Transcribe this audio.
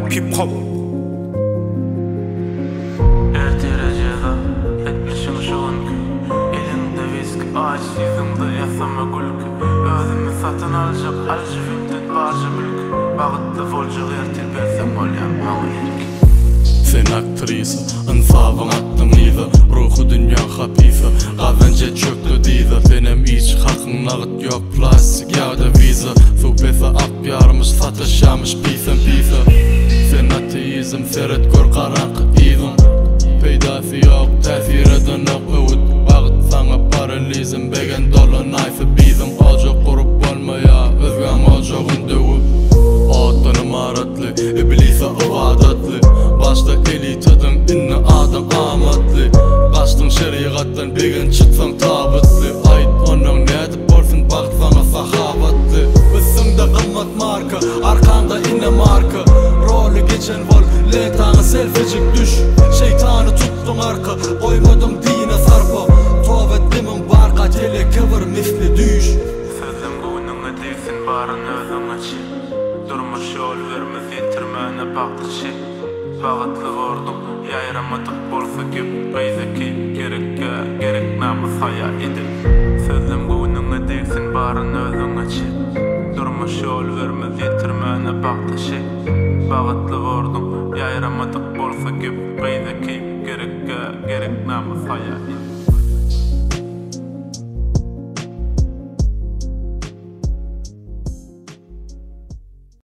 hip hop. Ertirejeda etmişim şoğunku elinde viski ağaç yüzümde yasama gülkü özümü satın alacak aljivimden barca mülkü bağıtlı volcu gıyartil bersem olyam mağı yerik. Sen aktrisa, insafın attım iza ruhu dünya hafife, gavence çöktü diza benim hiç hakkın nağıt yok, plastik ya da viza Supesa ak yarmış, satışamış pisen pisa Sen ateizm, seret gör karanlık izim Peydası yok, tesir eden yok övüt Bağıt sana paralizm, begen dolu nayfı bizim Olacak kurup olmaya, özgem olacağın dövüp Atını maratlı, iblise ıvadatlı Başta elitadın, inni adam amatlı Kaçtın şeriattan, begen çıtsan tabıtlı Ait onun nedip olsun, bağıt sana sahavatlı Üstünde kımmat marka, arkanda inne marka Rolü geçen vol, letanı selfecik düş Şeytanı tuttun arka, koymadım dine sarpa Tovetlimin barka, tele kıvır misli düş Sözüm gönlüne değilsin barın özüne çi Durmuş yol vermez yitirmene baktı çi Bağıtlı vurdum, yayramadık bolsa gibi Gayzeki gerek namus haya idi Sözüm gönlüne değilsin barın özüne çi Durmuş yol vermez yitirmene baktı çi Bağıtlı vurdum, yayramadık bolsa gibi Gayzeki gerek namus haya idi